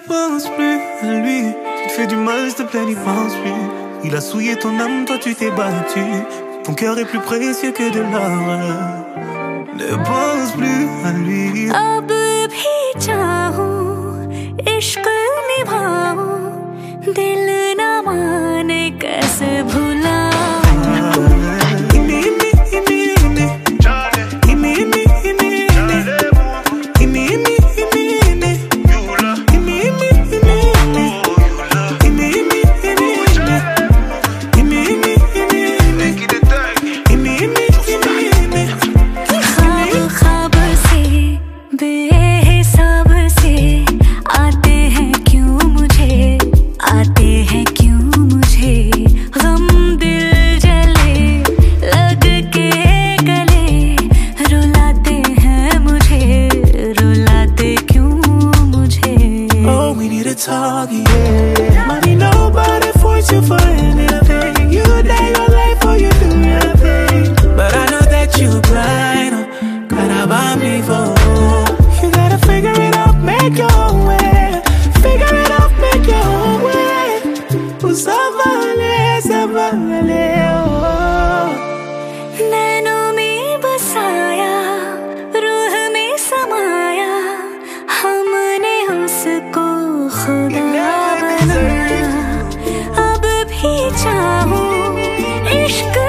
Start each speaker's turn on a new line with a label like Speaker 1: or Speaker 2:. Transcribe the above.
Speaker 1: penses plus à lui. Tu te fais du mal, s'il te plaît, n'y pense plus. Il a souillé ton âme, toi tu t'es battu. Ton cœur est plus précieux que de l'or. Ne pense plus à lui.
Speaker 2: अब भी चाहूं, इश्क निभाऊं, दिल न माने कैसे भुलाऊं.
Speaker 1: Talk, yeah. Money, nobody force you for anything. You die your life or you do your thing. But I know that you blind. Gotta buy me for. You gotta figure it out, make your own way. Figure it out, make your own way. Ça va aller, ça va aller.
Speaker 2: नैनों में बसाया, रूह में समाया, हमने उसको खुदा बनाया. अब भी चाहूं, इश्क